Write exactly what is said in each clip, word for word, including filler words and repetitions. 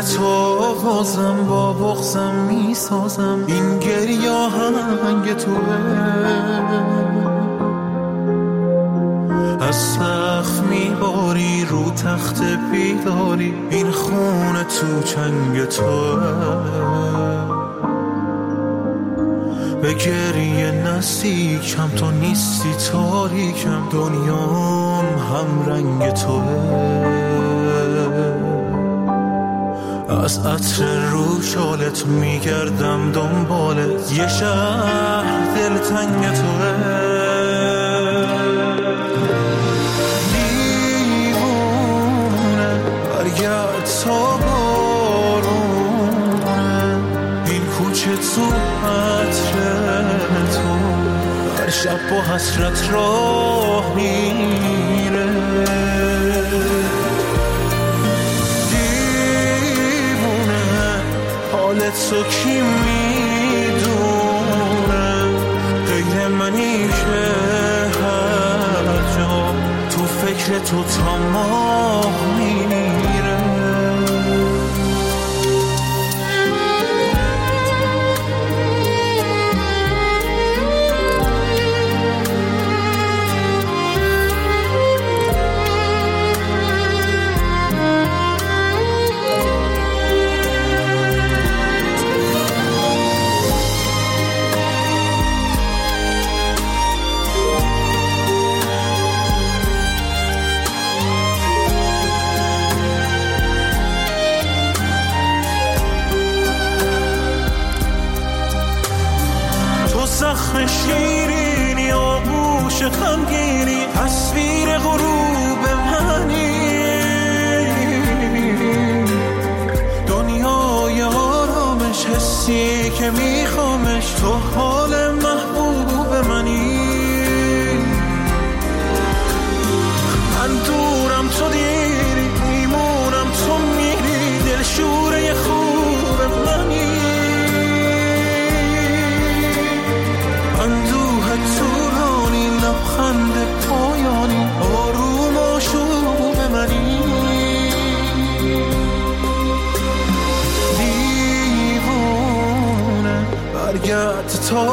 خون تو بازم با بغضم میسازم، این گریه آهنگ توه. از سقف میباری رو تخت بیداری، این خون تو چنگ توه. به گریه نزدیکم تو نیستی تاریکم، دنیام هم رنگ توه. از عطر رو شالت میگردم دنبالت، یه شهر دلتنگ توه. دیوونه برگرد تا بارونه، این کوچه تو عطر تو هر شب با حسرت راه میره. حالت تو کی میدونه، غیر منی که هر جا تو فکر تو تا ماه میره. زخم شیرینی آغوش خمگینی، تصویر غروب منی، دنیای آرامش حسی که میخوامش، تو حال محبوب منی. من دورم تو دیری، میمونم تو میری، دلشوره خوب منی. اندوه طولانی، لبخند پایانی، آروم آشوب منی. دیوونه برگرد تا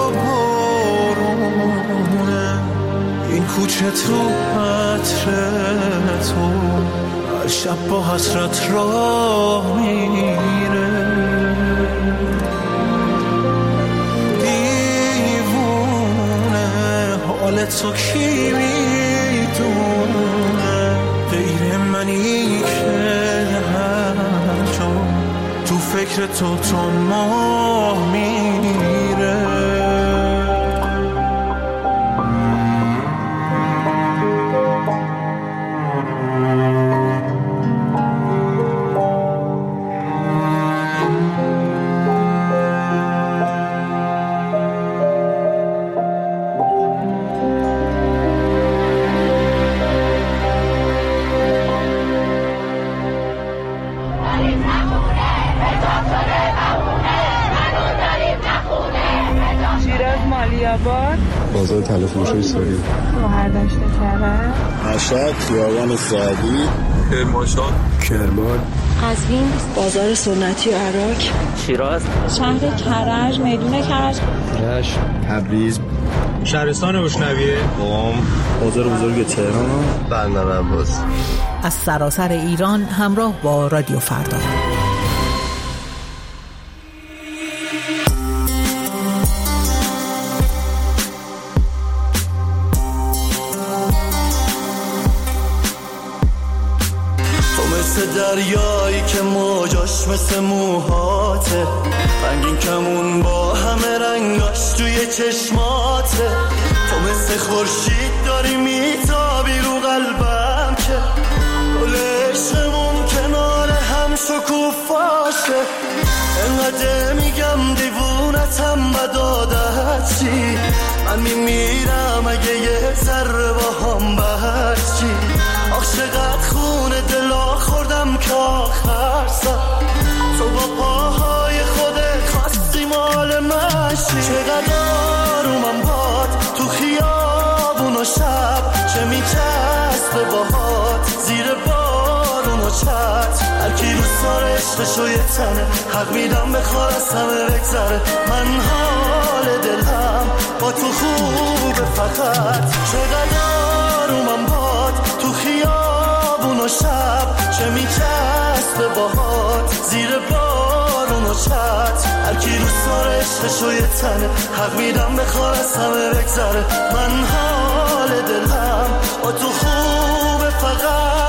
بارونه، این کوچه تو عطر تو هر شب با حسرت راه میره. حالت تو کی میدونه، غیر منی که هر جا تو فکر تو تا ماه میره. بازار تلفروشی سوری، مهردشت کرد، مشهد، خیابان سعدی، کرمانشاه، کرمان، قزوین، بازار سنتی عراق، شیراز، شهر کرج، میدون کرج، رشت، تبریز، شهرستان بشنویه، قم، بازار بزرگ تهران، بندر عباس. از سراسر ایران همراه با رادیو فردا. دریایی که موجاش مثل موهاته، رنگین کمون با همه رنگاش توی چشماته. تو مثل خورشید داری میتابی رو قلبم که گل عشقمون کنار هم شکوفاشه. انقدر میگم دیوونتم و دادت چی، من میمیرم اگه یه ذره با هم برچی. آخ چقدر خون دلا خوردم که آخر سر تو با پاهای خودت خواستی مال مشی. چقدر آرومم باد تو خیابون و شب، چه میچسبه باهات زیر بارون و و چت هر کی دوست داره عشقشو یه تنه حق میدم بخواد از همه بگذره من حال دلم با تو خوبه فقط چقدر اومم باد تو خیابون و شب چه میچسبه باهات زیر بارون و چت هر کی دوست داره عشقشو یه تنه حق میدم بخواد از همه بگذره من حال دلم با تو خوبه فقط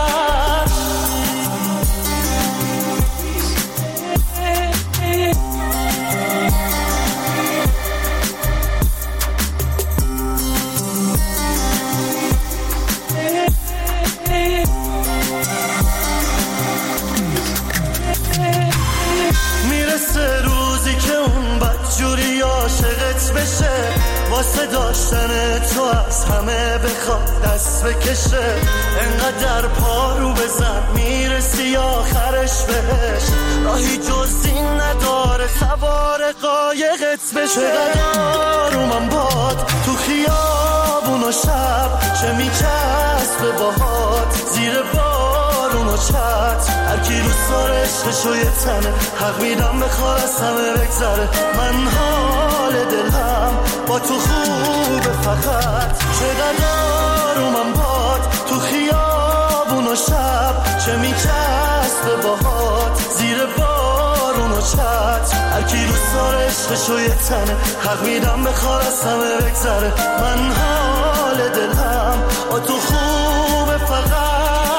میرسه روزی که اون بدجوری عاشقت بشه واسه داشتن تو از همه بخواد دست بکشه انقدر پارو بزن میرسی آخرش بهش راهی جز این نداره سوار قایقت بشه چقدر اومم باد تو خیابون و شب چه میچسبه باهات زیر بارون و چت هر کی دوست داره عشقشو یه تنه حق میدم بخواد از همه بگذره من حال دلم با تو خوبه فقط چقدر اومم باد تو خیابون و شب چه میچسبه باهات زیر بارون و چت هر کی دوست داره عشقشو یه تنه حق میدم بخواد از همه بگذره من حال دلم با تو خوبه فقط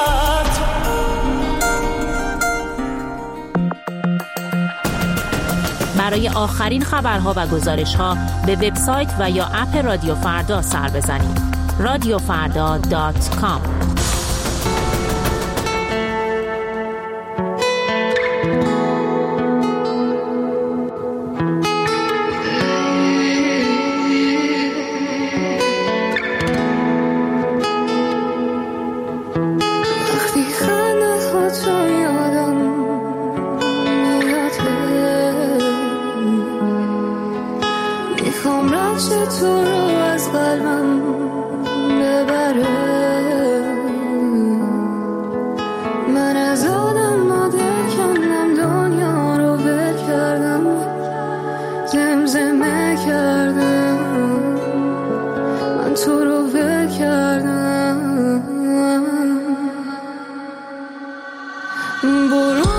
برای آخرین خبرها و گزارش‌ها به وبسایت و یا اپ رادیو فردا سر بزنید. رادیو فردا دات کام تو رو از قلبم ببره من از آدم مادر کندم دنیا رو ول کردم زمزمه کردم من تو رو ول کردم برو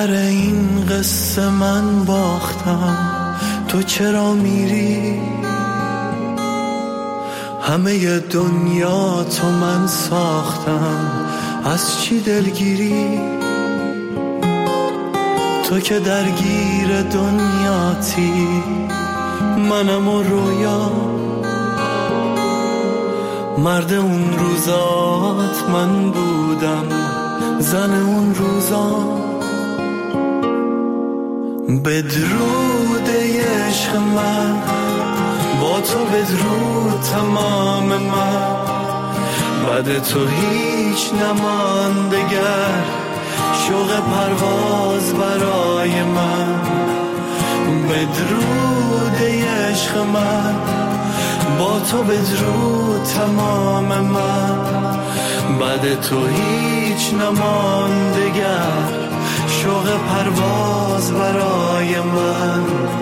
آخر این قصه من باختم، تو چرا میری؟ همه دنیا تو من ساختم، از چی دلگیری؟ تو که درگیر دنیاتی، منم و رویا، مرد اون روزات من بودم، زن اون روزا. بدرود عشق من، با تو بدرود تمام من، بعد تو هیچ نماند دگر، شوق پرواز برای من. بدرود عشق من، با تو بدرود تمام من، بعد تو هیچ نماند دگر، شوق پرواز برای من.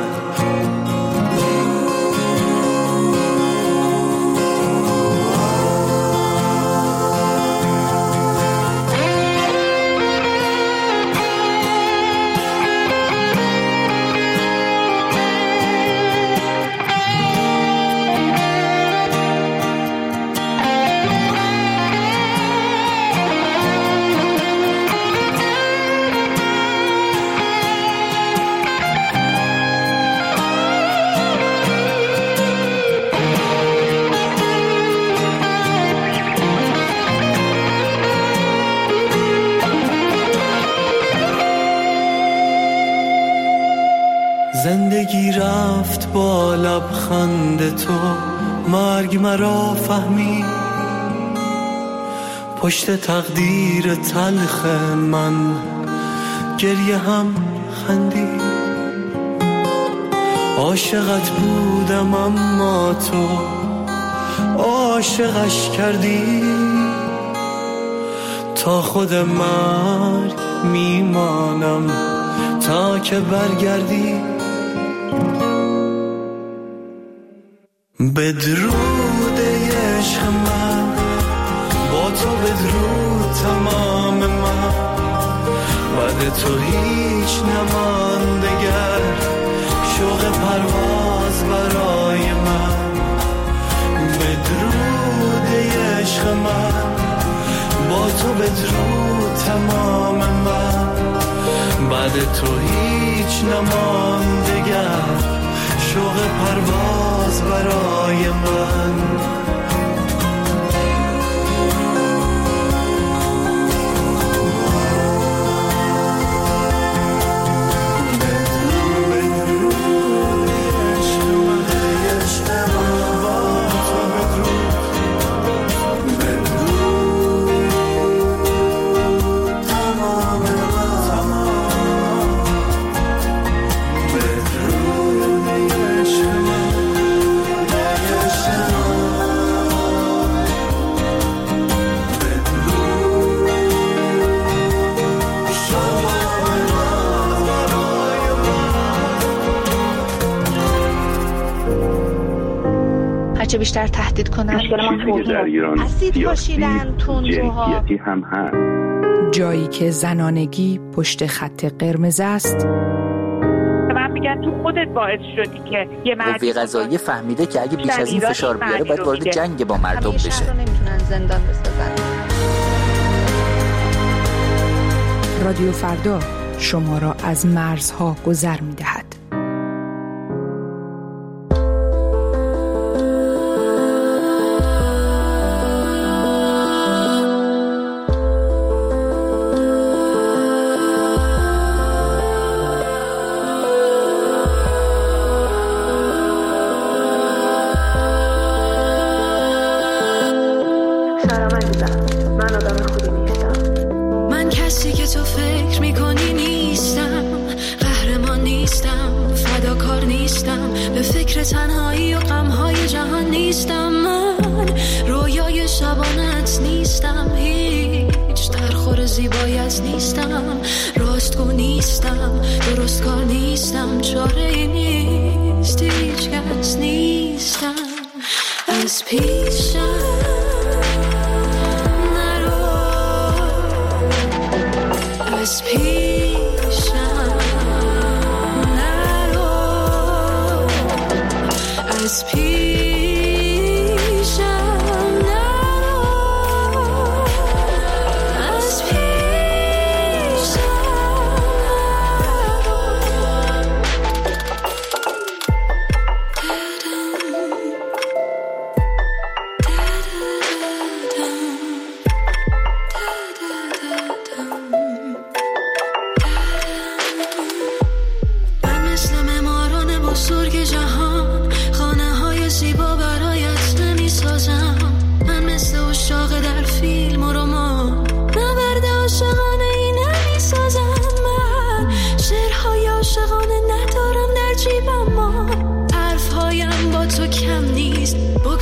زندگی رفت با لبخند تو، مرگ مرا فهمی، پشت تقدیر تلخ من گریه هم خندی. عاشقت بودم اما تو عاشقش کردی، تا خود مرگ میمانم تا که برگردی. بدرود عشق من، با تو بدرود تمام من، بعد تو هیچ نماند دگر، شوق پرواز برای من. بدرود عشق من، با تو بدرود تمام من، بعد تو هیچ نماند دگر، شوق پرواز برای من. هرچه بیشتر تهدید کنن، چیزی که در ایران سیاسی جنسیتی هم هست. جایی که زنانگی پشت خط قرمز است. من میگم تو خودت باعث شدی که یه مرد قوه قضاییه فهمیده که اگه بیش از این فشار بیاره باید وارد جنگ با مردم بشه. همیشه نمیتونن زندان بسازن. رادیو فردا شما را از مرزها گذر می‌دهد. تنهایی و غم‌های جهان نیستم، من رویای شبانت نیستم، هیچ درخور زیبایت نیستم، راستگو نیستم، درست کار نیستم، چاره نیست، هیچ کس نیستم، از پیشم نرو، از پیشم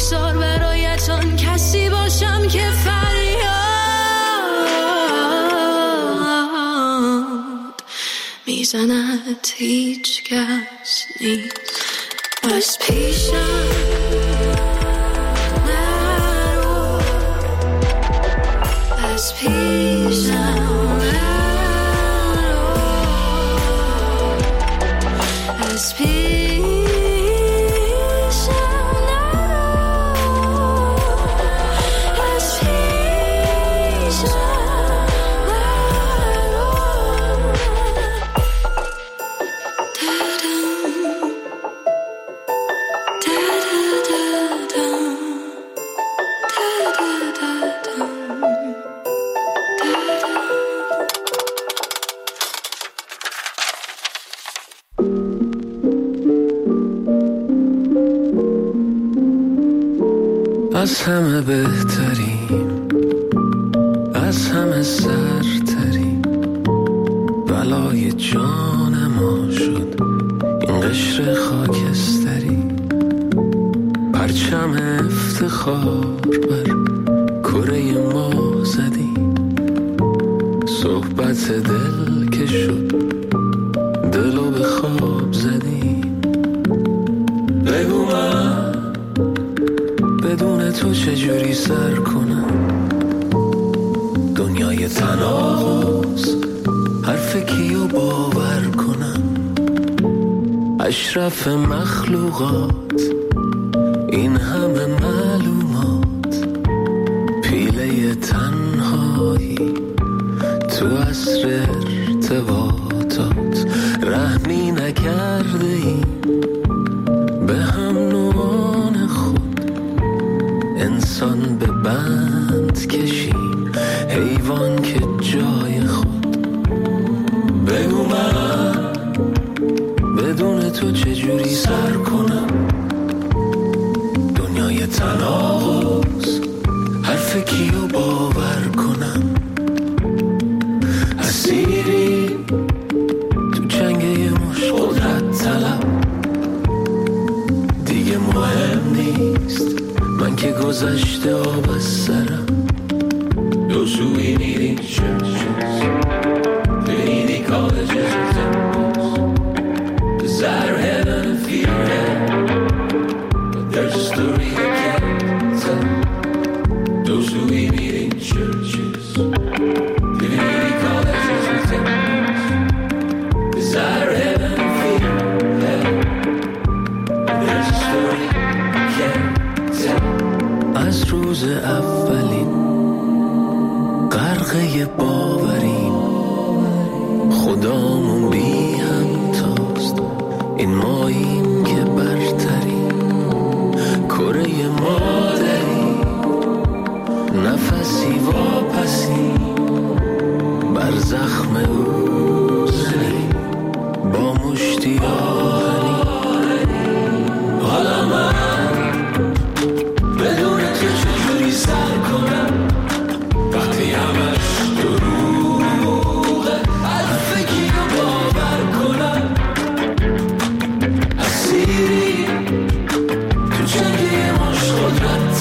بگذار برایتان کسی باشم که فریاد میزند هیچ کس نیست از پیشم نرو از پیشم از پیشم از پیشم از همه بهترین از همه سرترین بلای جان ما شد این قشر خاکستری پرچم افتخار بر کره ما زدی صحبت دل که شد دلو به خواب زدی بگو من بدون تو چجوری سر کنم دنیای تناقض حرف کیو باور کنم اشرف مخلوقات این همه معلومات پیله تنهایی تو عصر ارتباطات رحمی نکرده ایم به هم نوعان خود انسان به بند کشیم حیوان که جای خود بگو من بدون تو چجوری سر کنم دنیای تناقض حرف کیو باور کنم اسیری تو جنگ یه مش قدرت طلب دیگه مهم نیست من که گذشته آب از سرم Those who we need in churches Trinity colleges and temples Desire heaven and fear hell But there's a story I can't tell Those who we need in churches Trinity colleges and temples Desire heaven and fear hell But there's a story I can't tell از روز اولین غرقه باوریم خدامون بی همتاست این ماییم که برتریم کره مادری نفسی واپسی بر زخم او زنی با مشتی آهنی حالا من بدون تو چجوری سر کنم وقتی همش دروغه حرف کیو باور کنم اسیری تو جنگ یه مش قدرت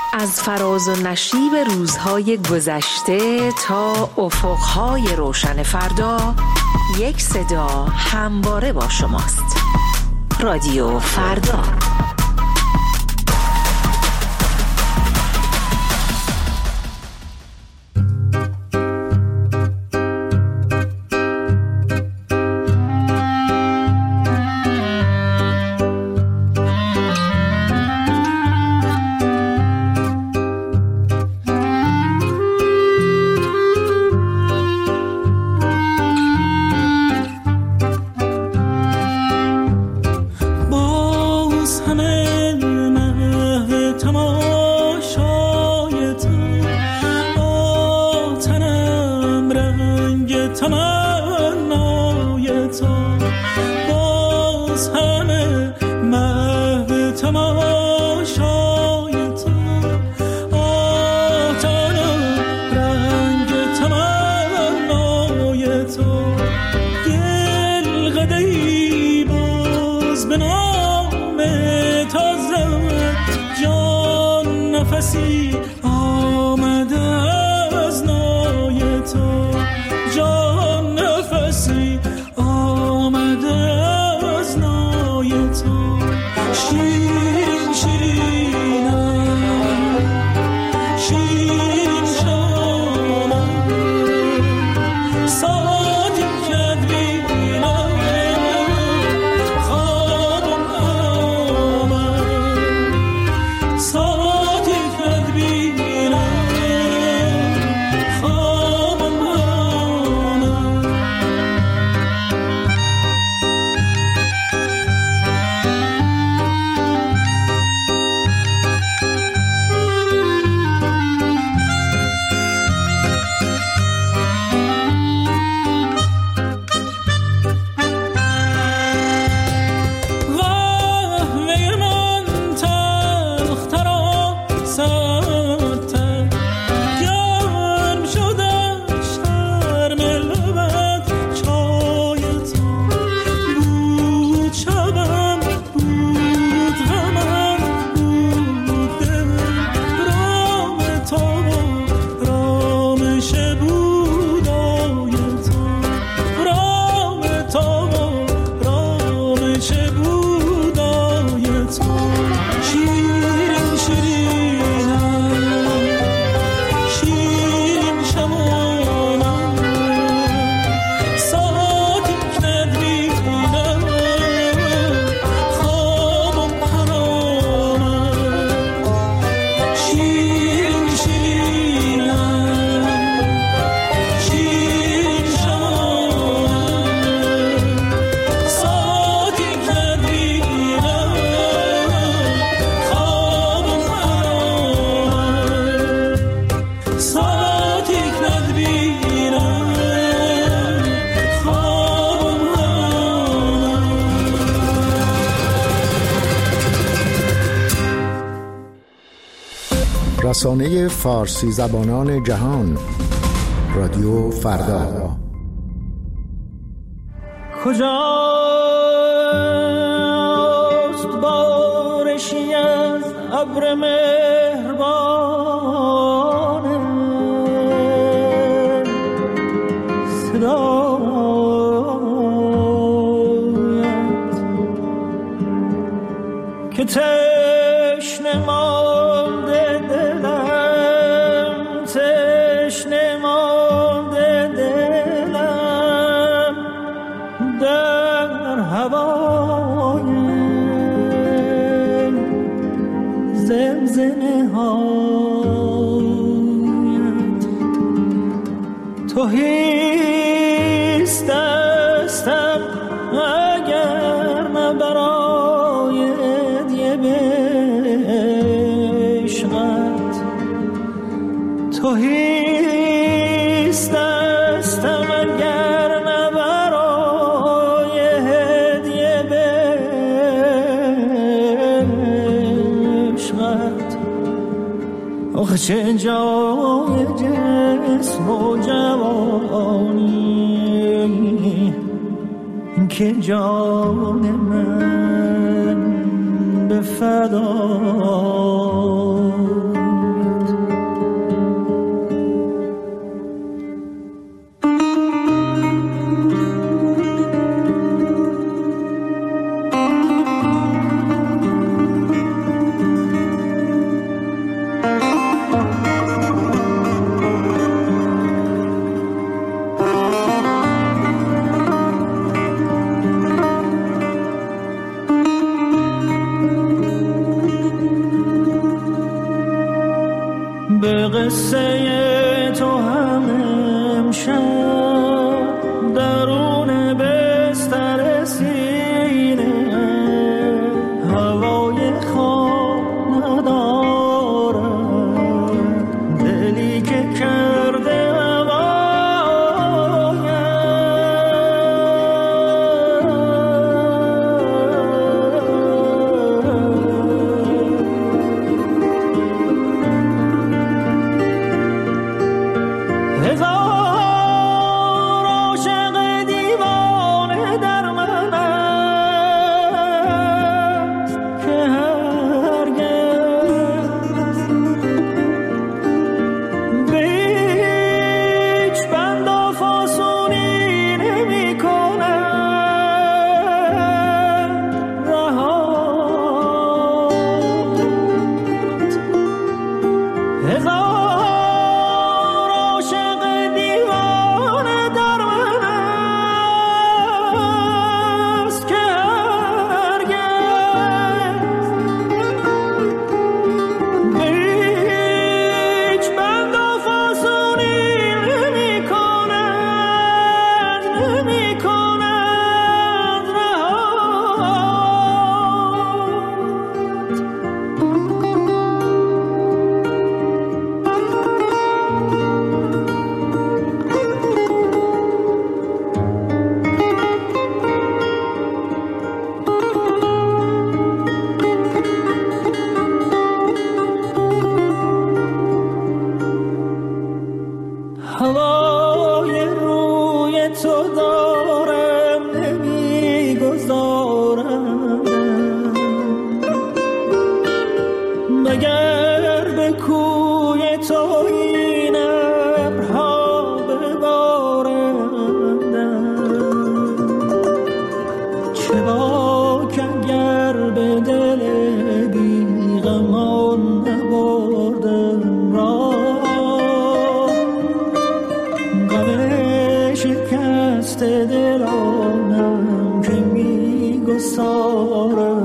از فراز و نشیب روزهای گذشته تا افقهای روشن فردا، یک صدا همواره با شماست. رادیو فردا. رسانه فارسی زبانان جهان، رادیو فردا. کجاست بارشی از ابر مهربان صدایت که تشنه مانده دلم، تشنه مانده دلم در هوای زمزمه هایت. تهیست دستم اگر نه برای هدیه به عشقت. تهیست دستم اگر نه برای هدیه به عشقت. آخه چه جای جسم و جوانی که جان من به فدا قصه تو هم امشب درون بستر سینه هوای خواب ندارد دلی که کرده دلانم که میگسارم